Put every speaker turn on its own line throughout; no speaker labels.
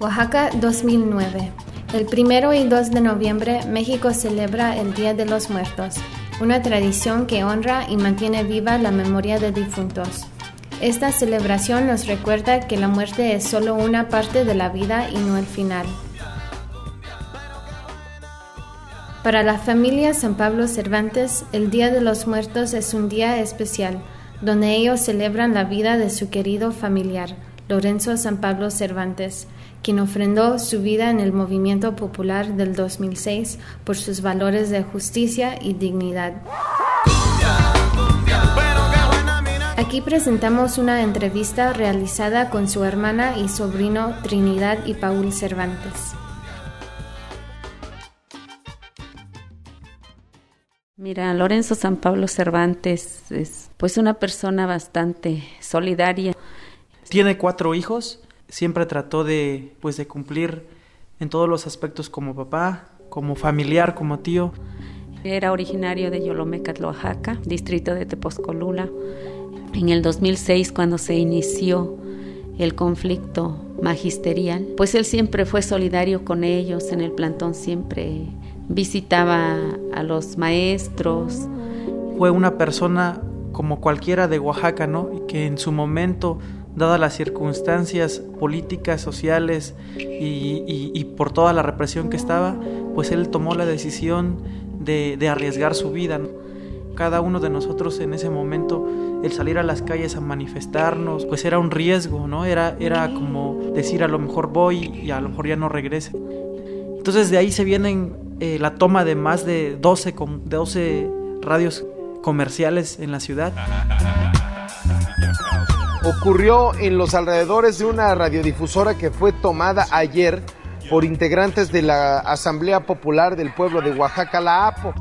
Oaxaca 2009. El 1 y 2 de noviembre, México celebra el Día de los Muertos, una tradición que honra y mantiene viva la memoria de difuntos. Esta celebración nos recuerda que la muerte es solo una parte de la vida y no el final. Para la familia San Pablo Cervantes, el Día de los Muertos es un día especial, donde ellos celebran la vida de su querido familiar, Lorenzo San Pablo Cervantes, quien ofrendó su vida en el movimiento popular del 2006 por sus valores de justicia y dignidad. Aquí presentamos una entrevista realizada con su hermana y sobrino Trinidad y Paul Cervantes.
Mira, Lorenzo San Pablo Cervantes es pues una persona bastante solidaria.
Tiene 4 hijos, siempre trató de cumplir en todos los aspectos como papá, como familiar, como tío.
Era originario de Yolomecatl, Oaxaca, distrito de Tepozcolula. En el 2006, cuando se inició el conflicto magisterial, pues él siempre fue solidario con ellos. En el plantón siempre visitaba a los maestros.
Fue una persona como cualquiera de Oaxaca, ¿no? Y que en su momento, dadas las circunstancias políticas, sociales y por toda la represión que estaba, pues él tomó la decisión de arriesgar su vida, ¿no? Cada uno de nosotros en ese momento, el salir a las calles a manifestarnos, pues era un riesgo, ¿no? Era como decir, a lo mejor voy y a lo mejor ya no regrese. Entonces de ahí se vienen la toma de más de 12 radios comerciales en la ciudad.
Ocurrió en los alrededores de una radiodifusora que fue tomada ayer por integrantes de la Asamblea Popular del Pueblo de Oaxaca, la APO.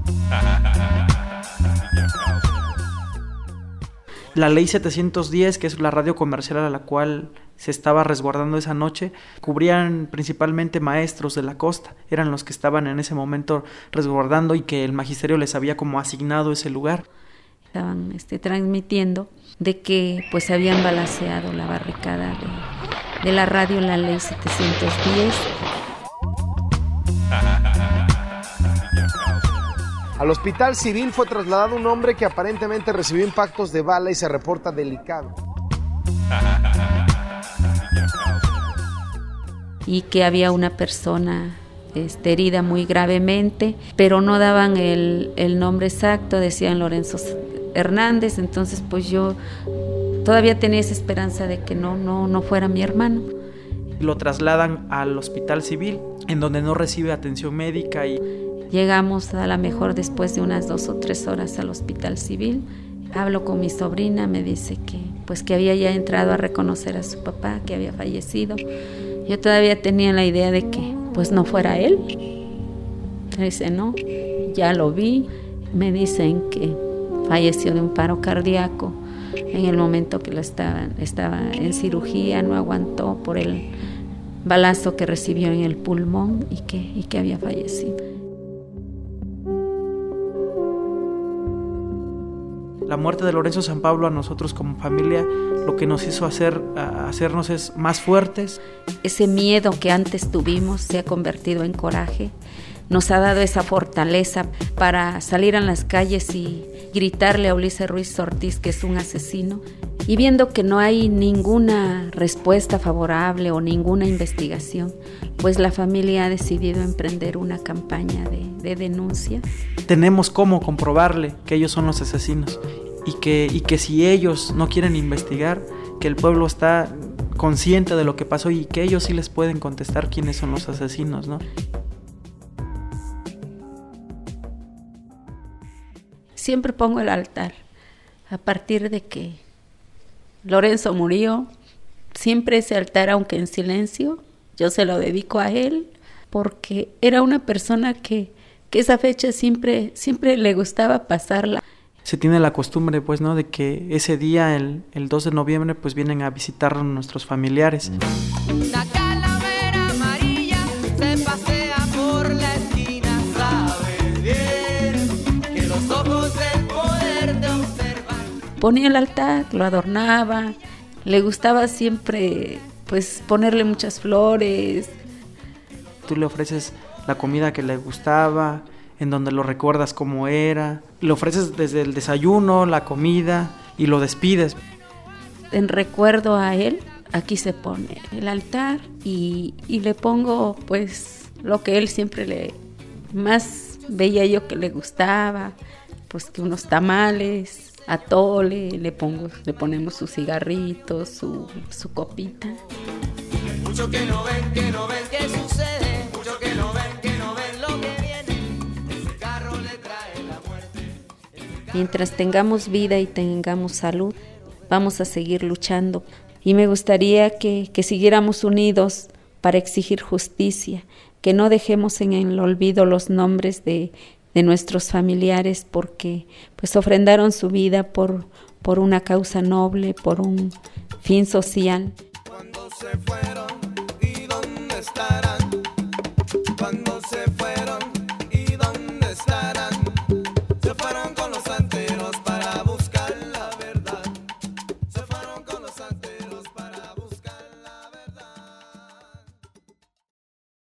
La ley 710, que es la radio comercial a la cual se estaba resguardando esa noche, cubrían principalmente maestros de la costa, eran los que estaban en ese momento resguardando y que el magisterio les había como asignado ese lugar.
Estaban transmitiendo de que pues habían balaceado la barricada de la radio, la ley 710.
Al hospital civil fue trasladado un hombre que aparentemente recibió impactos de bala y se reporta delicado.
Y que había una persona herida muy gravemente, pero no daban el nombre exacto, decían Lorenzo Hernández. Entonces pues yo todavía tenía esa esperanza de que no fuera mi hermano.
Lo trasladan al hospital civil, en donde no recibe atención médica y
llegamos a lo mejor después de unas 2 o 3 horas al hospital civil. Hablo con mi sobrina, me dice que había ya entrado a reconocer a su papá, que había fallecido. Yo todavía tenía la idea de que pues no fuera él. Me dice, no, ya lo vi. Me dicen que falleció de un paro cardíaco en el momento que estaba en cirugía, no aguantó por el balazo que recibió en el pulmón y que había fallecido.
La muerte de Lorenzo San Pablo a nosotros como familia lo que nos hizo hacernos es más fuertes.
Ese miedo que antes tuvimos se ha convertido en coraje. Nos ha dado esa fortaleza para salir a las calles y gritarle a Ulises Ruiz Ortiz que es un asesino. Y viendo que no hay ninguna respuesta favorable o ninguna investigación, pues la familia ha decidido emprender una campaña de denuncia.
Tenemos cómo comprobarle que ellos son los asesinos y que si ellos no quieren investigar, que el pueblo está consciente de lo que pasó y que ellos sí les pueden contestar quiénes son los asesinos, ¿no?
Siempre pongo el altar. A partir de que Lorenzo murió, siempre ese altar, aunque en silencio, yo se lo dedico a él, porque era una persona que esa fecha siempre le gustaba pasarla.
Se tiene la costumbre, pues, ¿no?, de que ese día, el 2 de noviembre, pues vienen a visitarnos nuestros familiares.
La calavera amarilla se pasea por la esquina, sabe bien que los ojos del poder te observan.
Ponía el altar, lo adornaba, le gustaba siempre pues ponerle muchas flores.
Tú le ofreces la comida que le gustaba, en donde lo recuerdas cómo era, le ofreces desde el desayuno, la comida y lo despides.
En recuerdo a él, aquí se pone el altar y le pongo pues lo que él siempre más veía yo que le gustaba, pues que unos tamales, atole, le ponemos sus cigarritos, su copita.
Mucho que no ven, ¿qué sucede? Mucho que no ven lo que viene. Ese carro le trae la muerte.
Mientras tengamos vida y tengamos salud, vamos a seguir luchando. Y me gustaría que siguiéramos unidos para exigir justicia, que no dejemos en el olvido los nombres de nuestros familiares, porque pues ofrendaron su vida por una causa noble, por un fin social.
Cuando se fueron, ¿y dónde estarán? Cuando se fueron, ¿y dónde estarán?